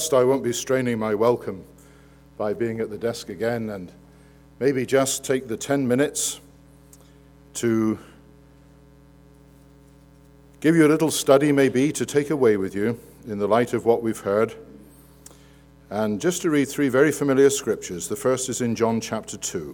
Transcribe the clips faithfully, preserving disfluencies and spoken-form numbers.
I won't be straining my welcome by being at the desk again, and maybe just take the ten minutes to give you a little study maybe to take away with you in the light of what we've heard. And just to read three very familiar scriptures. The first is in John chapter two.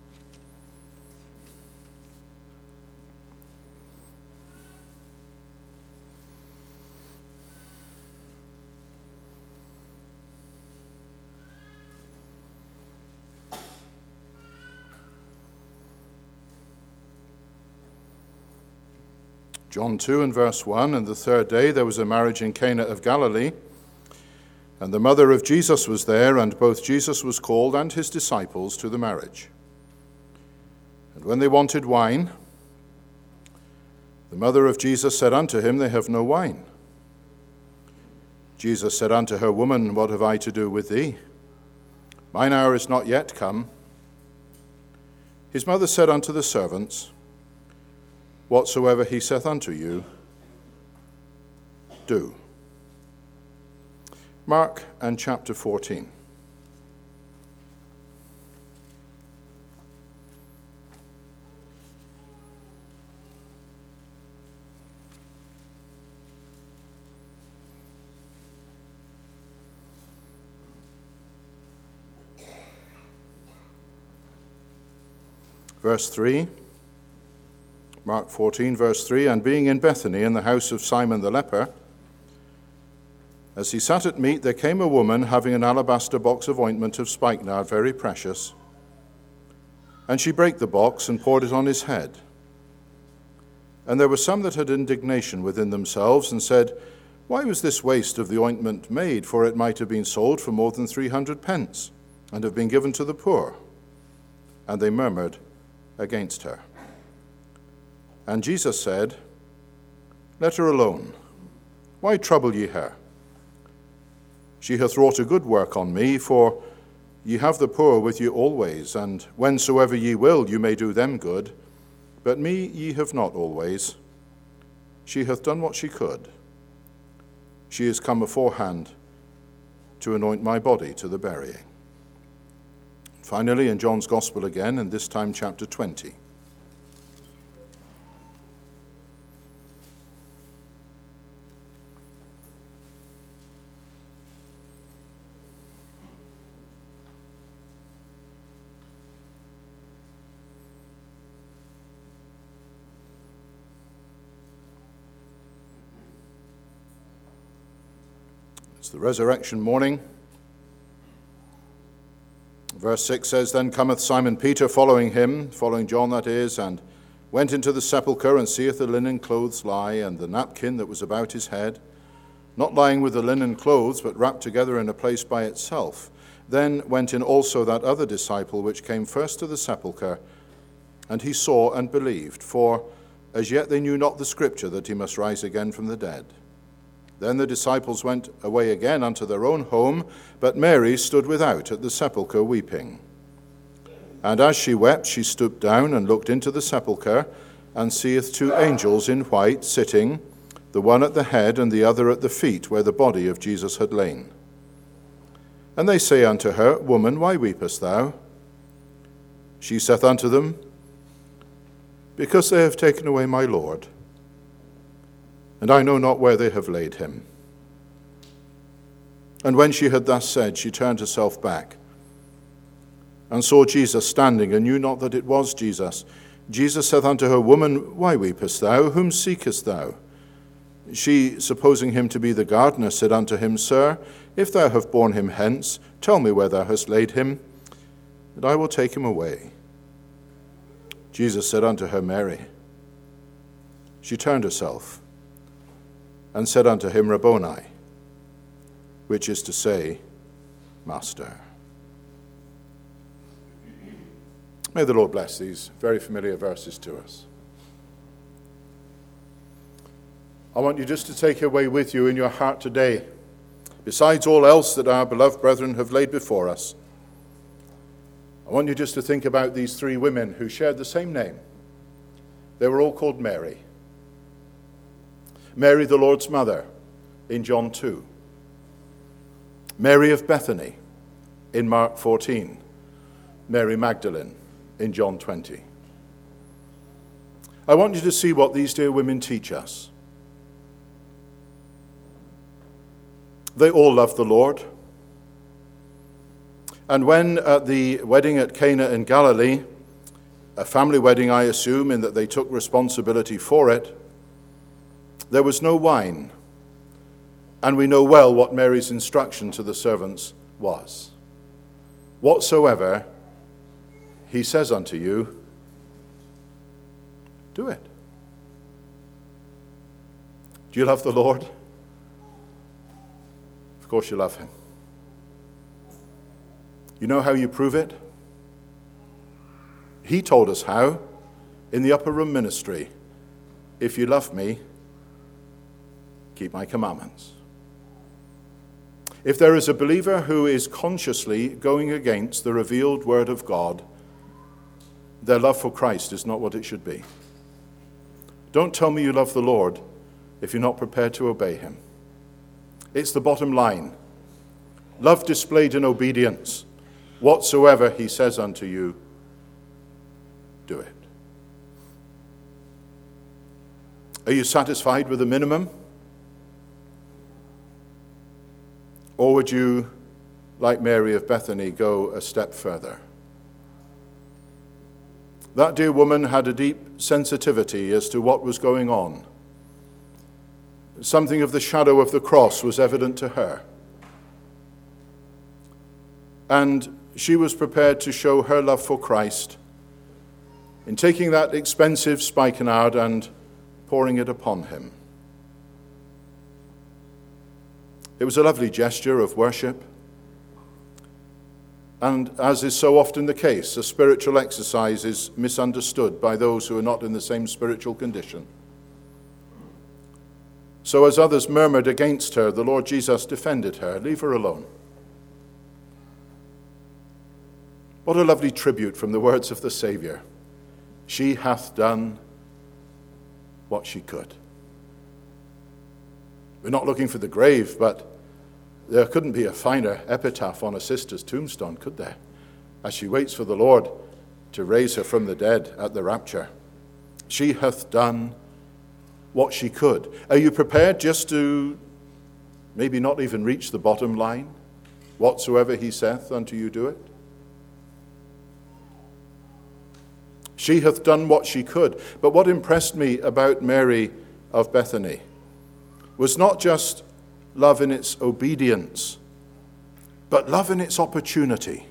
John two and verse one, and the third day there was a marriage in Cana of Galilee, and the mother of Jesus was there, and both Jesus was called and his disciples to the marriage. And when they wanted wine, the mother of Jesus said unto him, They have no wine. Jesus said unto her, Woman, what have I to do with thee? Mine hour is not yet come. His mother said unto the servants, Whatsoever he saith unto you, do. Mark and chapter fourteen. Verse three. Mark fourteen, verse three, and being in Bethany in the house of Simon the leper, as he sat at meat, there came a woman having an alabaster box of ointment of spikenard, very precious. And she brake the box and poured it on his head. And there were some that had indignation within themselves, and said, Why was this waste of the ointment made? For it might have been sold for more than three hundred pence, and have been given to the poor. And they murmured against her. And Jesus said, Let her alone. Why trouble ye her? She hath wrought a good work on me, for ye have the poor with you always, and whensoever ye will you may do them good, but me ye have not always. She hath done what she could. She is come aforehand to anoint my body to the burying. Finally, in John's Gospel again, and this time chapter twenty. It's the resurrection morning. Verse six says, Then cometh Simon Peter following him, following John that is, and went into the sepulchre, and seeth the linen clothes lie, and the napkin that was about his head, not lying with the linen clothes, but wrapped together in a place by itself. Then went in also that other disciple which came first to the sepulchre, and he saw and believed, for as yet they knew not the scripture that he must rise again from the dead. Then the disciples went away again unto their own home, but Mary stood without at the sepulchre weeping. And as she wept, she stooped down and looked into the sepulchre, and seeth two angels in white sitting, the one at the head and the other at the feet, where the body of Jesus had lain. And they say unto her, Woman, why weepest thou? She saith unto them, Because they have taken away my Lord, and I know not where they have laid him. And when she had thus said, she turned herself back, and saw Jesus standing, and knew not that it was Jesus. Jesus saith unto her, Woman, why weepest thou? Whom seekest thou? She, supposing him to be the gardener, said unto him, Sir, if thou have borne him hence, tell me where thou hast laid him, and I will take him away. Jesus said unto her, Mary. She turned herself, and said unto him, Rabboni, which is to say, Master. May the Lord bless these very familiar verses to us. I want you just to take away with you in your heart today, besides all else that our beloved brethren have laid before us, I want you just to think about these three women who shared the same name. They were all called Mary. Mary, the Lord's mother, in John two. Mary of Bethany in Mark fourteen, Mary Magdalene in John twenty. I want you to see what these dear women teach us. They all love the Lord. And when at the wedding at Cana in Galilee, a family wedding, I assume, in that they took responsibility for it, there was no wine. And we know well what Mary's instruction to the servants was. Whatsoever he says unto you, do it. Do you love the Lord? Of course you love him. You know how you prove it? He told us how in the upper room ministry. If you love me, keep my commandments. If there is a believer who is consciously going against the revealed word of God, their love for Christ is not what it should be. Don't tell me you love the Lord if you're not prepared to obey him. It's the bottom line. Love displayed in obedience. Whatsoever he says unto you, do it. Are you satisfied with the minimum? Or would you, like Mary of Bethany, go a step further? That dear woman had a deep sensitivity as to what was going on. Something of the shadow of the cross was evident to her. And she was prepared to show her love for Christ in taking that expensive spikenard and pouring it upon him. It was a lovely gesture of worship. And as is so often the case, a spiritual exercise is misunderstood by those who are not in the same spiritual condition. So as others murmured against her, the Lord Jesus defended her. Leave her alone. What a lovely tribute from the words of the Savior. She hath done what she could. We're not looking for the grave, but there couldn't be a finer epitaph on a sister's tombstone, could there? As she waits for the Lord to raise her from the dead at the rapture. She hath done what she could. Are you prepared just to maybe not even reach the bottom line? Whatsoever he saith unto you, do it. She hath done what she could. But what impressed me about Mary of Bethany was not just love in its obedience, but love in its opportunity.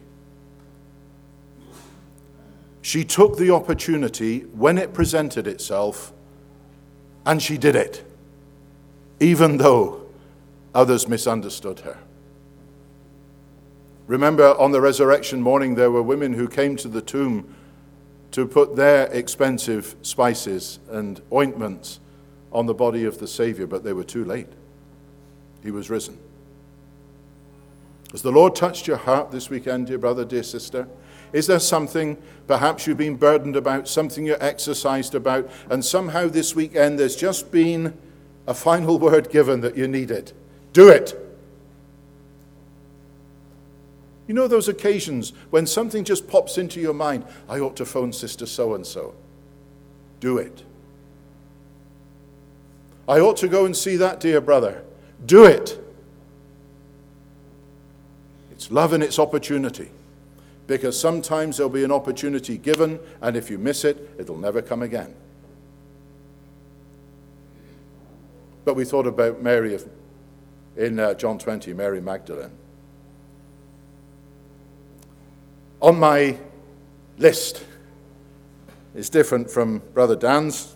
She took the opportunity when it presented itself, and she did it, even though others misunderstood her. Remember, on the resurrection morning, there were women who came to the tomb to put their expensive spices and ointments on the body of the Savior, but they were too late. He was risen. Has the Lord touched your heart this weekend, dear brother, dear sister? Is there something perhaps you've been burdened about, something you're exercised about, and somehow this weekend there's just been a final word given that you needed? Do it. You know those occasions when something just pops into your mind, I ought to phone Sister so-and-so. Do it. I ought to go and see that dear brother. Do it. It's love and its opportunity. Because sometimes there'll be an opportunity given, and if you miss it, it'll never come again. But we thought about Mary of, in uh, John twenty, Mary Magdalene. On my list, it's different from Brother Dan's,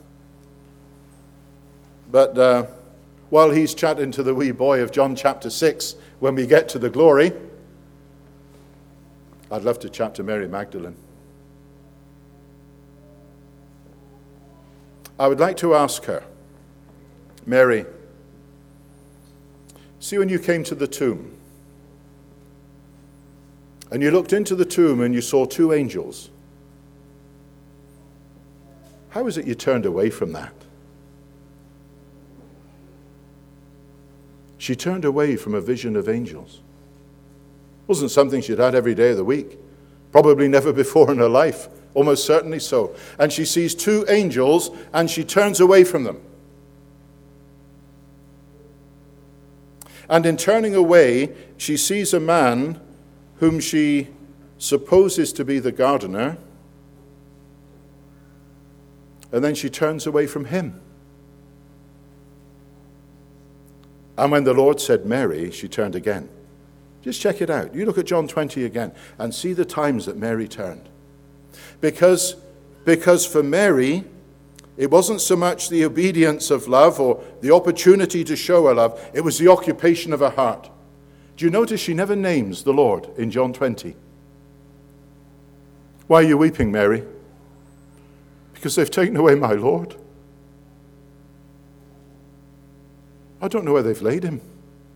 but uh, while he's chatting to the wee boy of John chapter six, when we get to the glory, I'd love to chat to Mary Magdalene. I would like to ask her, Mary, see when you came to the tomb, and you looked into the tomb and you saw two angels, how is it you turned away from that? She turned away from a vision of angels. Wasn't something she'd had every day of the week. Probably never before in her life. Almost certainly so. And she sees two angels and she turns away from them. And in turning away, she sees a man whom she supposes to be the gardener. And then she turns away from him. And when the Lord said, Mary, she turned again. Just check it out. You look at John twenty again and see the times that Mary turned. Because, because for Mary, it wasn't so much the obedience of love or the opportunity to show her love. It was the occupation of her heart. Do you notice she never names the Lord in John twenty? Why are you weeping, Mary? Because they've taken away my Lord. I don't know where they've laid him.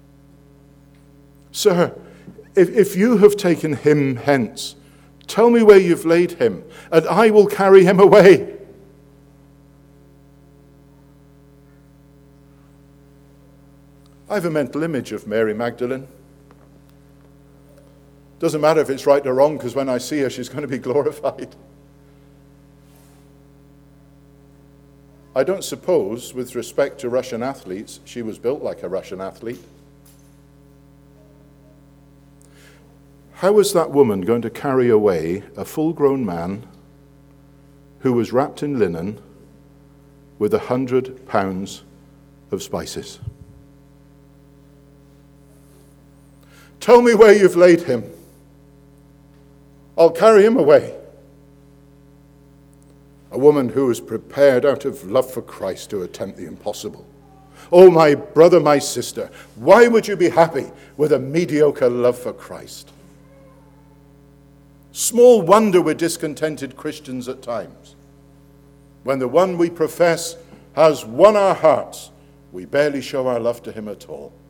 Sir, if, if you have taken him hence, tell me where you've laid him, and I will carry him away. I have a mental image of Mary Magdalene. Doesn't matter if it's right or wrong, because when I see her, she's going to be glorified. I don't suppose, with respect to Russian athletes, she was built like a Russian athlete. How was that woman going to carry away a full-grown man who was wrapped in linen with a hundred pounds of spices? Tell me where you've laid him. I'll carry him away. A woman who was prepared out of love for Christ to attempt the impossible. Oh, my brother, my sister, why would you be happy with a mediocre love for Christ? Small wonder we're discontented Christians at times. When the one we profess has won our hearts, we barely show our love to him at all.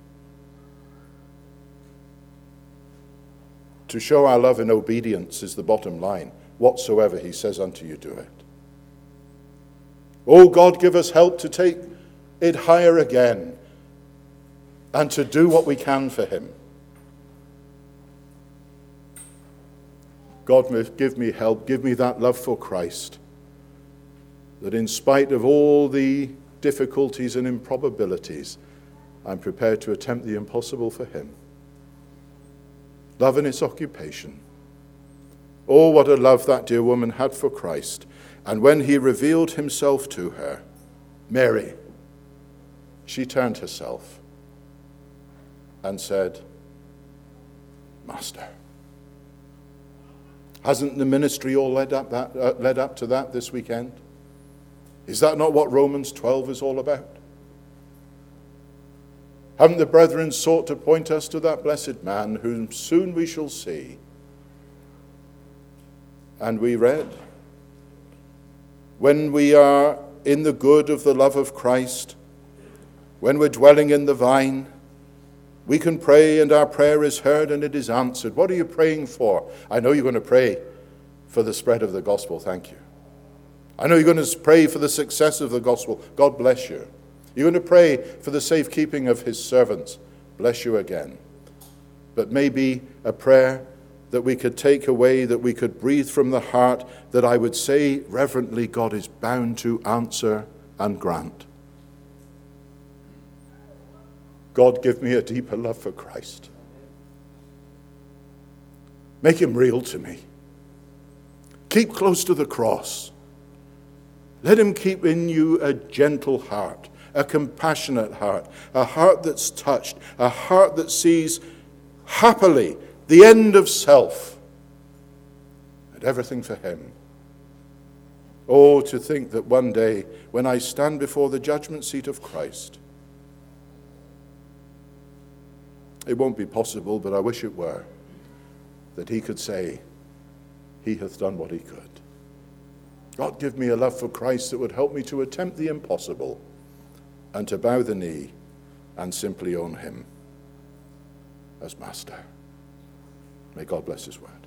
To show our love in obedience is the bottom line. Whatsoever he says unto you, do it. Oh, God, give us help to take it higher again and to do what we can for him. God, give me help, give me that love for Christ, that in spite of all the difficulties and improbabilities, I'm prepared to attempt the impossible for him. Love in its occupation. Oh, what a love that dear woman had for Christ. And when he revealed himself to her, Mary, she turned herself and said, Master. Hasn't the ministry all led up, that, uh, led up to that this weekend? Is that not what Romans twelve is all about? Haven't the brethren sought to point us to that blessed man whom soon we shall see? And we read, when we are in the good of the love of Christ, when we're dwelling in the vine, we can pray and our prayer is heard and it is answered. What are you praying for? I know you're going to pray for the spread of the gospel. Thank you. I know you're going to pray for the success of the gospel. God bless you. You're going to pray for the safekeeping of his servants. Bless you again. But maybe a prayer that we could take away, that we could breathe from the heart, that I would say reverently, God is bound to answer and grant. God, give me a deeper love for Christ. Make him real to me. Keep close to the cross. Let him keep in you a gentle heart, a compassionate heart, a heart that's touched, a heart that sees happily the end of self and everything for him. Oh, to think that one day when I stand before the judgment seat of Christ, it won't be possible, but I wish it were, that he could say, he hath done what he could. God, give me a love for Christ that would help me to attempt the impossible and to bow the knee and simply own him as master. May God bless his word.